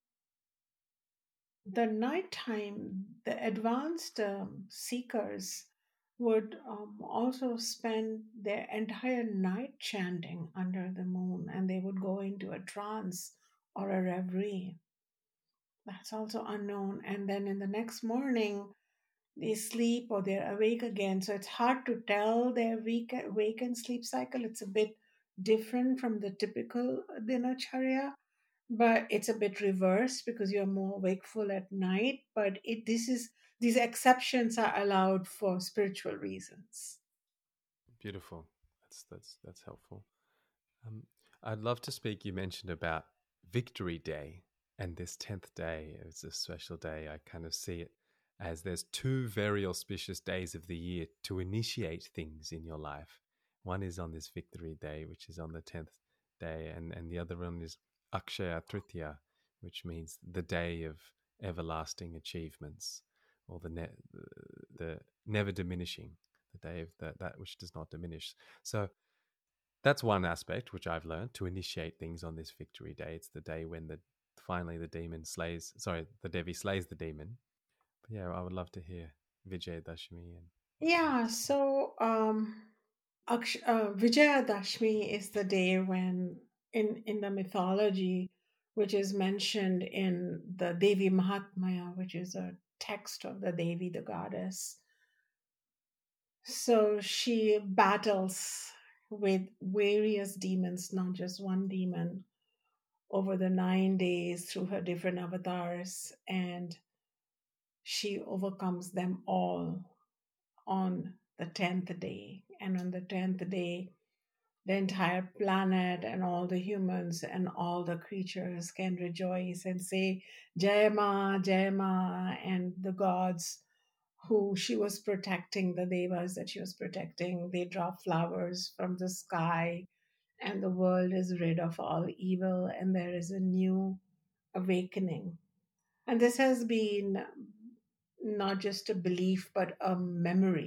the nighttime, the advanced um, seekers would um, also spend their entire night chanting under the moon, and they would go into a trance or a reverie. That's also unknown. And then in the next morning, they sleep or they're awake again. So it's hard to tell their week, wake and sleep cycle. It's a bit different from the typical dinacharya, but it's a bit reversed because you're more wakeful at night. But it this is these exceptions are allowed for spiritual reasons. Beautiful. That's that's that's helpful. Um, I'd love to speak. You mentioned about Victory Day, and this tenth day is a special day. I kind of see it as there's two very auspicious days of the year to initiate things in your life. One is on this Victory Day, which is on the tenth day, and, and the other one is Akshaya Tritiya, which means the day of everlasting achievements, or the, ne- the, the never diminishing, the day of the, that which does not diminish. So that's one aspect which I've learned to initiate things on this victory day. It's the day when the finally the demon slays. Sorry, the Devi slays the demon. But yeah, I would love to hear Vijay Dashmi and what you have Yeah, to say. so um, Aksh- uh, Vijayadashmi is the day when, in, in the mythology, which is mentioned in the Devi Mahatmya, which is a text of the Devi, the goddess. So she battles with various demons, not just one demon, over the nine days through her different avatars, and she overcomes them all on the tenth day. And on the tenth day, the entire planet and all the humans and all the creatures can rejoice and say, Jai Ma, Jai Ma, and the gods who she was protecting, the devas that she was protecting, they drop flowers from the sky, and the world is rid of all evil, and there is a new awakening. And this has been not just a belief, but a memory,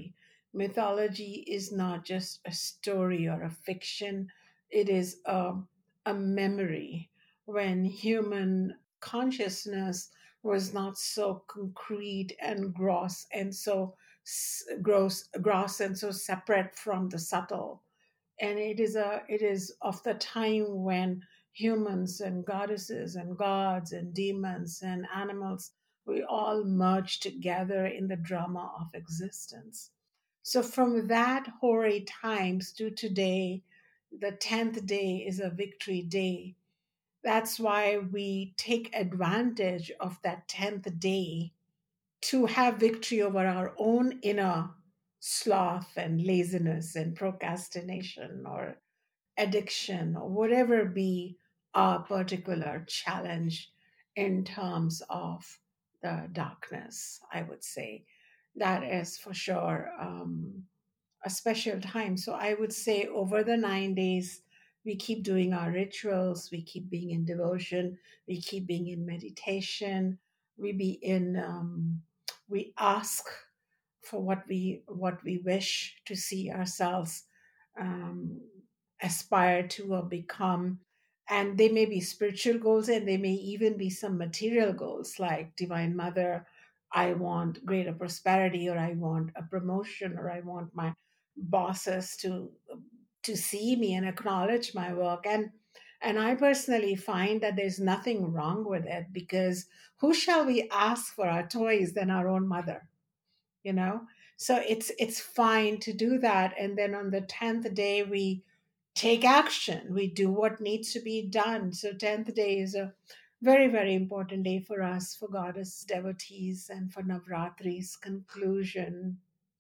Mythology is not just a story or a fiction, it is a, a memory when human consciousness was not so concrete and gross and so s- gross, gross and so separate from the subtle. And it is a it is of the time when humans and goddesses and gods and demons and animals, we all merge together in the drama of existence. So from that hoary times to today, the tenth day is a victory day. That's why we take advantage of that tenth day to have victory over our own inner sloth and laziness and procrastination or addiction or whatever be a particular challenge in terms of the darkness. I would say that is for sure um, a special time. So I would say over the nine days, we keep doing our rituals, we keep being in devotion, we keep being in meditation, we be in, um, we ask for what we what we wish to see ourselves um, aspire to or become. And they may be spiritual goals, and they may even be some material goals like Divine Mother, I want greater prosperity, or I want a promotion, or I want my bosses to to see me and acknowledge my work. And and I personally find that there's nothing wrong with it, because who shall we ask for our toys than our own mother, you know? So it's it's fine to do that. And then on the tenth day, we take action, we do what needs to be done. So tenth day is a very, very important day for us, for goddess devotees, and for Navratri's conclusion.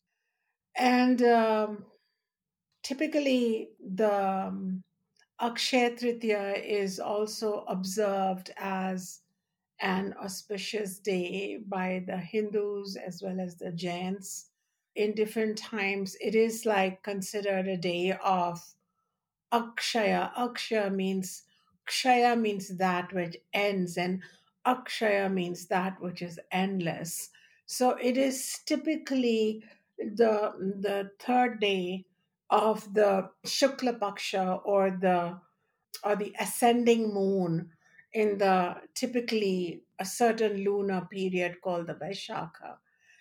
And um, typically, the um, Akshaya Tritiya is also observed as an auspicious day by the Hindus as well as the Jains. In different times, it is like considered a day of Akshaya. Akshaya means Kshaya means that which ends, and Akshaya means that which is endless. So it is typically the the third day of the Shukla Paksha, or the or the ascending moon in the typically a certain lunar period called the Vaishakha.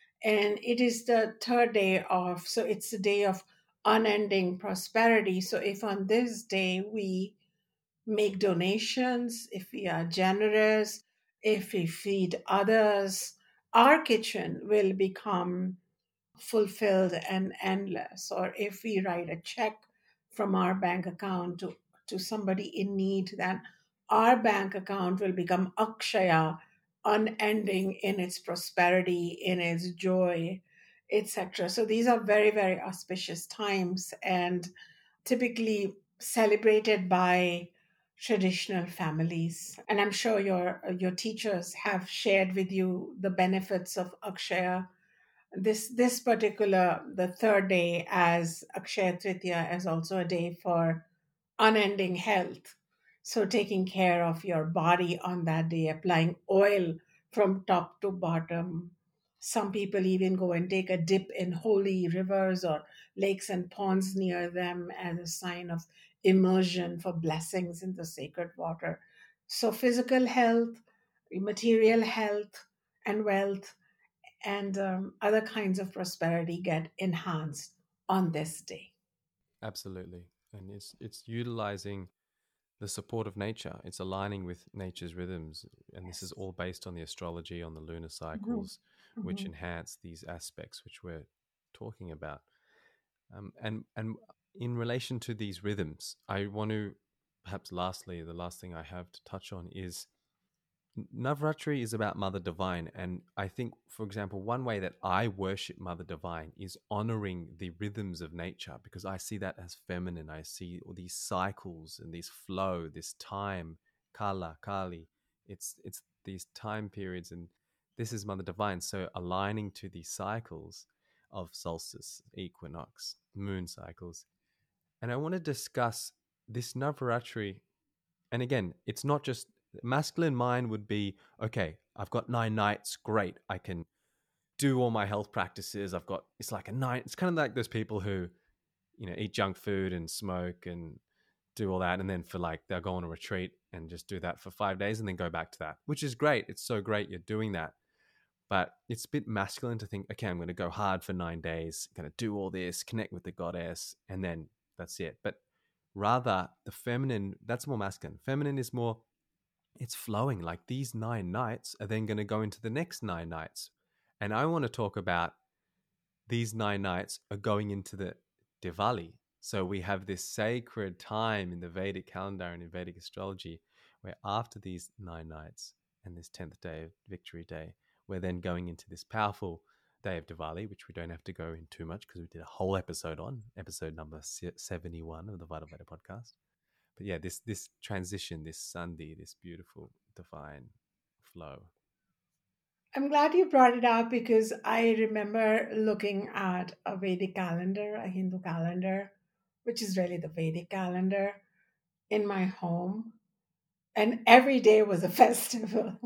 And it is the third day of, so it's a day of unending prosperity. So if on this day we make donations, if we are generous, if we feed others, our kitchen will become fulfilled and endless. Or if we write a check from our bank account to, to somebody in need, then our bank account will become akshaya, unending in its prosperity, in its joy, et cetera. So these are very, very auspicious times, and typically celebrated by traditional families. And I'm sure your your teachers have shared with you the benefits of akshaya. This this particular, the third day as Akshaya Tritiya, is also a day for unending health. So taking care of your body on that day, applying oil from top to bottom. Some people even go and take a dip in holy rivers or lakes and ponds near them as a sign of immersion for blessings in the sacred water. So physical health, material health, and wealth, and um, other kinds of prosperity get enhanced on this day. Absolutely. And it's it's utilizing the support of nature. It's aligning with nature's rhythms. And this is Yes. all based on the astrology, on the lunar Hmm. cycles, which Hmm. enhance these aspects which we're talking about. Um, and and in relation to these rhythms, I want to perhaps lastly, the last thing I have to touch on is Navratri is about Mother Divine. And I think, for example, one way that I worship Mother Divine is honoring the rhythms of nature, because I see that as feminine. I see all these cycles and this flow, this time, Kala, Kali. It's, it's these time periods. And this is Mother Divine. So aligning to these cycles of solstice, equinox, moon cycles. And I want to discuss this Navratri. And again, it's not just masculine mind would be, okay, I've got nine nights, great. I can do all my health practices. I've got, it's like a night, it's kind of like those people who, you know, eat junk food and smoke and do all that. And then for like, they'll go on a retreat and just do that for five days and then go back to that, which is great. It's so great you're doing that. But it's a bit masculine to think, okay, I'm going to go hard for nine days, going to do all this, connect with the goddess, and then that's it. But rather, the feminine, that's more masculine. Feminine is more, it's flowing. Like these nine nights are then going to go into the next nine nights. And I want to talk about these nine nights are going into the Diwali. So we have this sacred time in the Vedic calendar and in Vedic astrology where after these nine nights and this tenth day of Victory Day, we're then going into this powerful day of Diwali, which we don't have to go in too much because we did a whole episode on, episode number seventy-one of the Vital Veda podcast. But yeah, this this transition, this Sandhi, this beautiful divine flow. I'm glad you brought it up because I remember looking at a Vedic calendar, a Hindu calendar, which is really the Vedic calendar, in my home. And every day was a festival.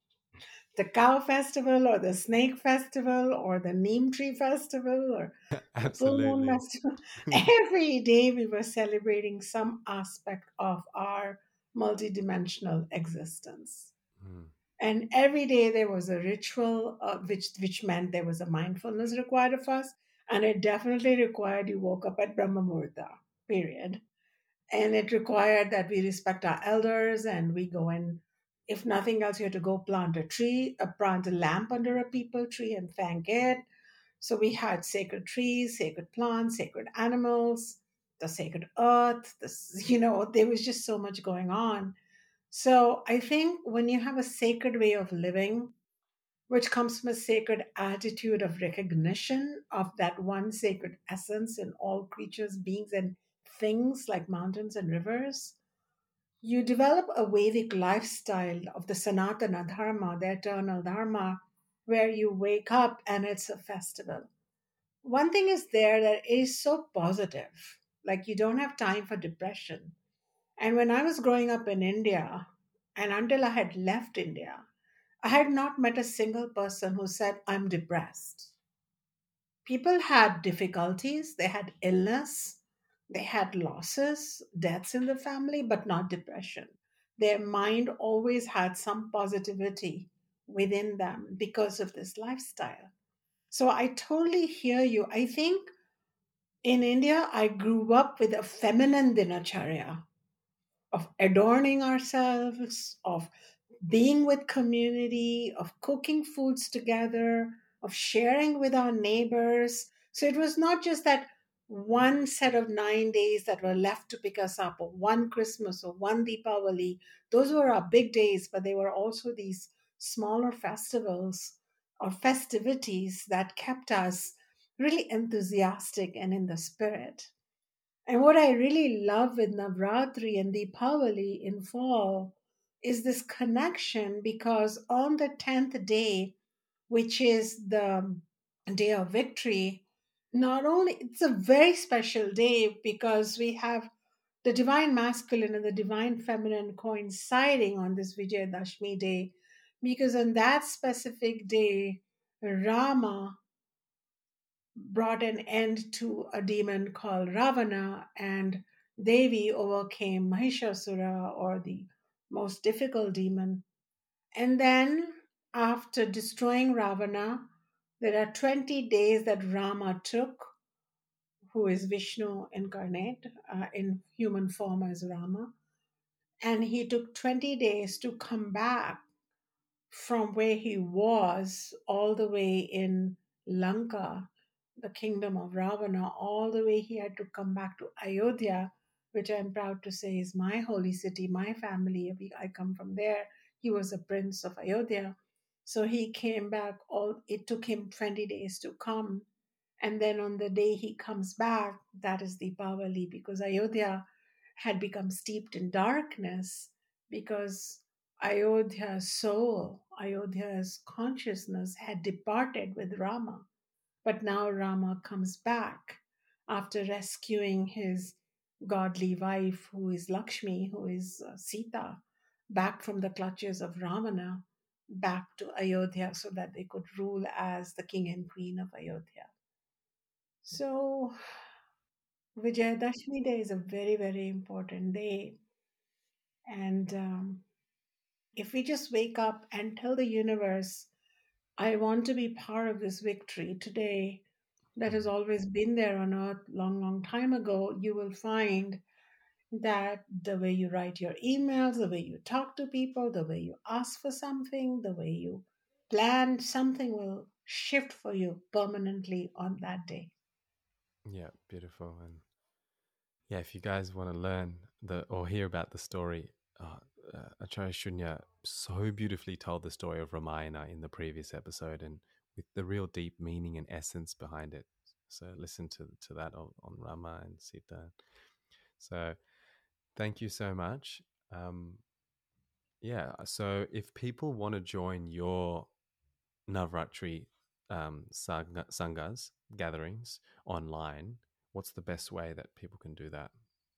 The cow festival or the snake festival or the neem tree festival or the full moon Absolutely. festival. Every day we were celebrating some aspect of our multidimensional existence. Mm. And every day there was a ritual, uh, which which meant there was a mindfulness required of us, and it definitely required you woke up at Brahma Muhurta, period. And it required that we respect our elders and we go and, if nothing else, you had to go plant a tree, uh, plant a lamp under a peepal tree and thank it. So we had sacred trees, sacred plants, sacred animals, the sacred earth. This, you know, there was just so much going on. So I think when you have a sacred way of living, which comes from a sacred attitude of recognition of that one sacred essence in all creatures, beings, and things like mountains and rivers, you develop a Vedic lifestyle of the Sanatana Dharma, the eternal Dharma, where you wake up and it's a festival. One thing is there that is so positive, like you don't have time for depression. And when I was growing up in India, and until I had left India, I had not met a single person who said, I'm depressed. People had difficulties, they had illness, they had losses, deaths in the family, but not depression. Their mind always had some positivity within them because of this lifestyle. So I totally hear you. I think in India, I grew up with a feminine dinacharya of adorning ourselves, of being with community, of cooking foods together, of sharing with our neighbors. So it was not just that one set of nine days that were left to pick us up, or one Christmas or one Deepavali. Those were our big days, but they were also these smaller festivals or festivities that kept us really enthusiastic and in the spirit. And what I really love with Navratri and Deepavali in fall is this connection because on the tenth day, which is the day of victory, not only it's a very special day because we have the divine masculine and the divine feminine coinciding on this Vijayadashmi day, because on that specific day, Rama brought an end to a demon called Ravana, and Devi overcame Mahishasura, or the most difficult demon. And then, after destroying Ravana, there are twenty days that Rama took, who is Vishnu incarnate uh, in human form as Rama. And he took twenty days to come back from where he was all the way in Lanka, the kingdom of Ravana, all the way he had to come back to Ayodhya, which I'm proud to say is my holy city, my family. I come from there. He was a prince of Ayodhya. So he came back, all it took him twenty days to come. And then on the day he comes back, that is Deepavali, because Ayodhya had become steeped in darkness because Ayodhya's soul, Ayodhya's consciousness had departed with Rama. But now Rama comes back after rescuing his godly wife, who is Lakshmi, who is uh, Sita, back from the clutches of Ravana. back to Ayodhya so that they could rule as the king and queen of Ayodhya. So, Vijayadashmi Day is a very, very important day. And um, if we just wake up and tell the universe, I want to be part of this victory today that has Mm. always been there on earth long, long time ago, you will find that the way you write your emails, the way you talk to people, the way you ask for something, the way you plan, something will shift for you permanently on that day. Yeah, beautiful. And yeah, if you guys want to learn the or hear about the story, uh, uh, Acharya Shunya so beautifully told the story of Ramayana in the previous episode, and with the real deep meaning and essence behind it. So listen to to that on, on Rama and Sita. So thank you so much. Um, yeah. So if people want to join your Navratri um, sangha, sanghas gatherings online, what's the best way that people can do that?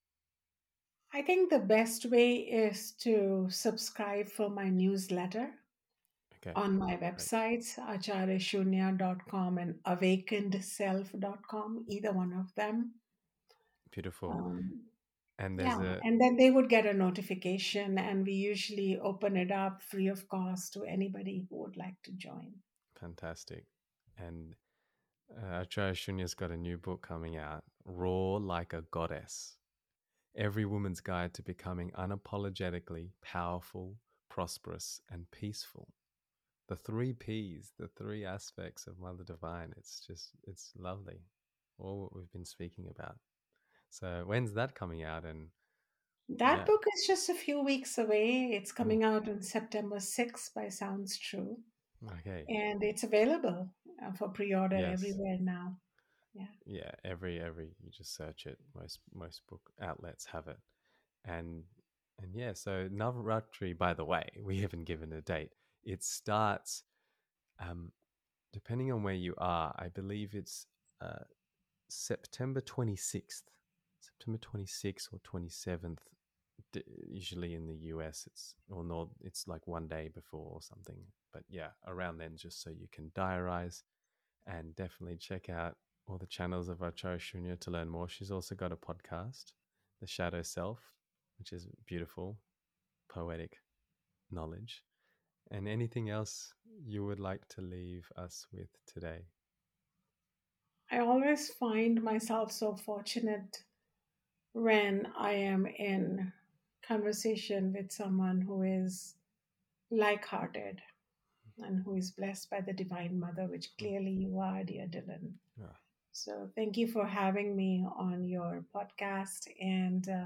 I think the best way is to subscribe for my newsletter Okay, on my great, websites, acharya shunya dot com and awakened self dot com, either one of them. beautiful. Um, And there's yeah, a and then they would get a notification, and we usually open it up free of cost to anybody who would like to join. fantastic, and uh, Acharya Shunya's got a new book coming out, Raw Like a Goddess. Every woman's guide to becoming unapologetically powerful, prosperous, and peaceful. The three P's, the three aspects of Mother Divine. It's just, it's lovely. All what we've been speaking about. So when's that coming out? And That yeah, book is just a few weeks away. It's oh, coming out on September sixth by Sounds True, okay, and it's available uh, for pre order yes, everywhere now. Yeah. yeah. Every every you just search it. Most most book outlets have it, and and yeah. So Navaratri, by the way, we haven't given a date. It starts, um, depending on where you are. I believe it's uh, September twenty sixth, September twenty sixth or twenty seventh. Usually in the U S, it's or not. It's like one day before or something. But yeah, around then, just so you can diarize and definitely check out all the channels of Acharya Shunya to learn more. She's also got a podcast, The Shadow Self, which is beautiful, poetic knowledge. And anything else you would like to leave us with today? I always find myself so fortunate when I am in conversation with someone who is like hearted and who is blessed by the Divine Mother, which clearly you are, dear Dylan. Ah, So thank you for having me on your podcast. And uh,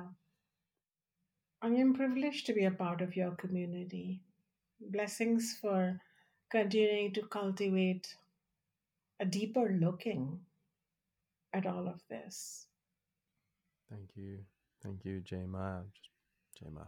I am privileged to be a part of your community. Blessings for continuing to cultivate a deeper looking at all of this. thank you. Thank you, J Ma. Just J Ma.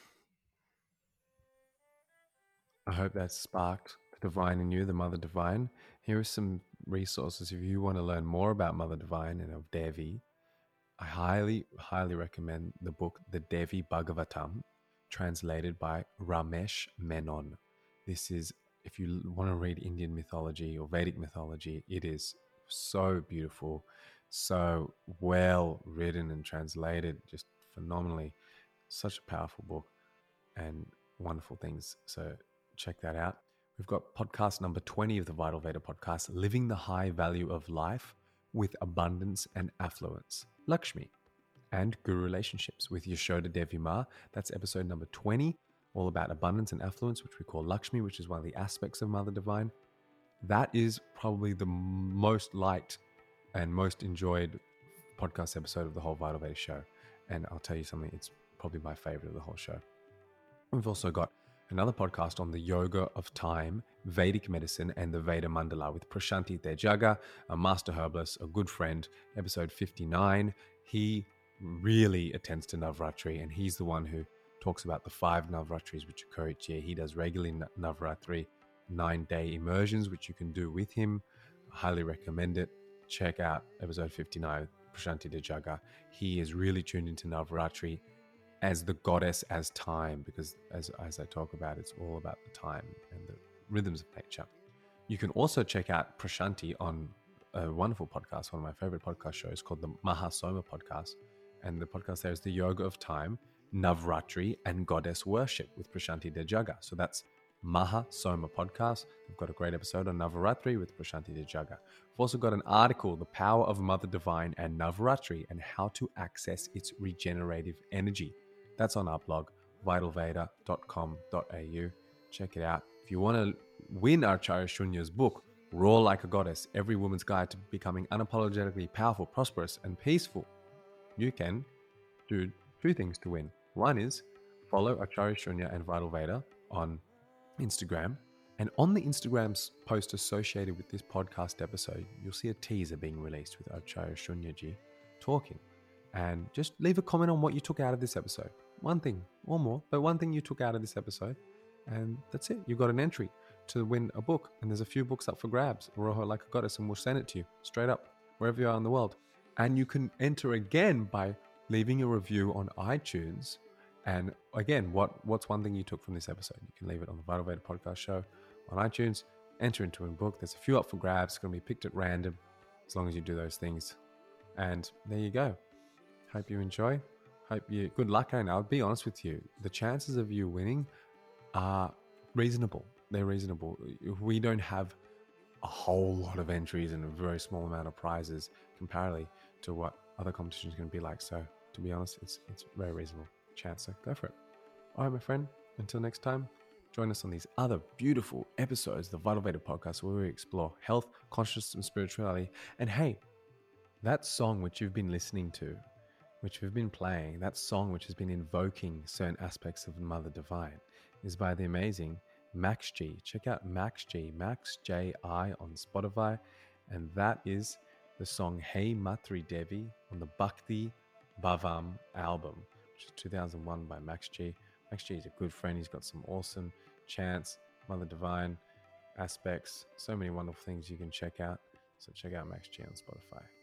I hope that sparked the divine in you, the Mother Divine. Here are some resources if you want to learn more about Mother Divine and of Devi. I highly, highly recommend the book The Devi Bhagavatam, translated by Ramesh Menon. This is, if you want to read Indian mythology or Vedic mythology, it is so beautiful, so well written and translated, just phenomenally. Such a powerful book and wonderful things. So check that out. We've got podcast number twenty of the Vital Veda podcast, Living the High Value of Life with Abundance and Affluence, Lakshmi, and Guru Relationships with Yashoda Devi Ma. That's episode number twenty, all about abundance and affluence, which we call Lakshmi, which is one of the aspects of Mother Divine. That is probably the most liked and most enjoyed podcast episode of the whole Vital Veda show. And I'll tell you something, it's probably my favorite of the whole show. We've also got another podcast on the yoga of time, Vedic medicine, and the Veda Mandala with Prashanti Tejaga, a master herbalist, a good friend, episode fifty-nine. He really attends to Navratri, and he's the one who talks about the five Navratris which occur each year. He does regularly Navratri nine-day immersions, which you can do with him. I highly recommend it. Check out episode fifty-nine, Prashanti Tejaga. He is really tuned into Navratri as the goddess as time, because as, as I talk about, it's all about the time and the rhythms of nature. You can also check out Prashanti on a wonderful podcast, one of my favorite podcast shows called the Mahasoma podcast. And the podcast there is the Yoga of Time, Navratri, and Goddess Worship with Prashanti Dejaga. So that's Mahasoma podcast. We've got a great episode on Navaratri with Prashanti Dejaga. We've also got an article, The Power of Mother Divine and Navaratri and How to Access Its Regenerative Energy. That's on our blog, vital veda dot com dot a u. Check it out. If you want to win Acharya Shunya's book, Roar Like a Goddess, Every Woman's Guide to Becoming Unapologetically Powerful, Prosperous, and Peaceful, you can do two things to win. One is follow Acharya Shunya and Vital Veda on Instagram. And on the Instagram's post associated with this podcast episode, you'll see a teaser being released with Acharya Shunya Ji talking. And just leave a comment on what you took out of this episode. One thing or more, but one thing you took out of this episode. And that's it. You've got an entry to win a book. And there's a few books up for grabs. Roar Like a Goddess, and we'll send it to you straight up, wherever you are in the world. And you can enter again by leaving a review on iTunes. And again, what, what's one thing you took from this episode? You can leave it on the Vital Veda Podcast Show on iTunes. Enter into a book. There's a few up for grabs. It's going to be picked at random as long as you do those things. And there you go. Hope you enjoy. Hope you... Good luck, and I'll be honest with you. The chances of you winning are reasonable. They're reasonable. We don't have a whole lot of entries and a very small amount of prizes comparatively to what other competitions can be like. So to be honest, it's it's a very reasonable chance. So go for it. All right, my friend. Until next time, join us on these other beautiful episodes of the Vital Veda Podcast, where we explore health, consciousness, and spirituality. And hey, that song which you've been listening to, which we've been playing, that song which has been invoking certain aspects of Mother Divine, is by the amazing Max G. Check out Max G, Max J I on Spotify. And that is the song Hey Matri Devi on the Bhakti Bhavam album, which is two thousand one by Max G. Max G is a good friend. He's got some awesome chants, Mother Divine aspects, so many wonderful things you can check out. So check out Max G on Spotify.